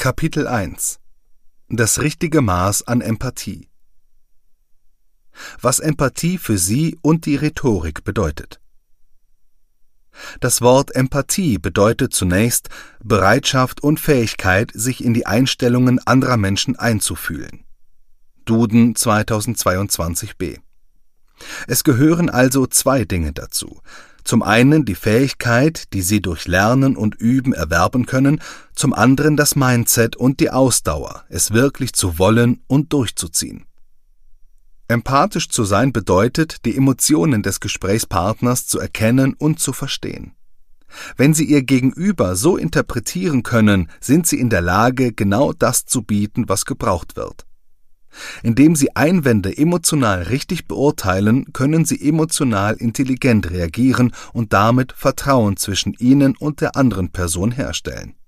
Kapitel 1 – Das richtige Maß an Empathie. Was Empathie für Sie und die Rhetorik bedeutet. Das Wort Empathie bedeutet zunächst Bereitschaft und Fähigkeit, sich in die Einstellungen anderer Menschen einzufühlen. Duden 2022b. Es gehören also zwei Dinge dazu. Zum einen die Fähigkeit, die Sie durch Lernen und Üben erwerben können, zum anderen das Mindset und die Ausdauer, es wirklich zu wollen und durchzuziehen. Empathisch zu sein bedeutet, die Emotionen des Gesprächspartners zu erkennen und zu verstehen. Wenn Sie Ihr Gegenüber so interpretieren können, sind Sie in der Lage, genau das zu bieten, was gebraucht wird. Indem Sie Einwände emotional richtig beurteilen, können Sie emotional intelligent reagieren und damit Vertrauen zwischen Ihnen und der anderen Person herstellen.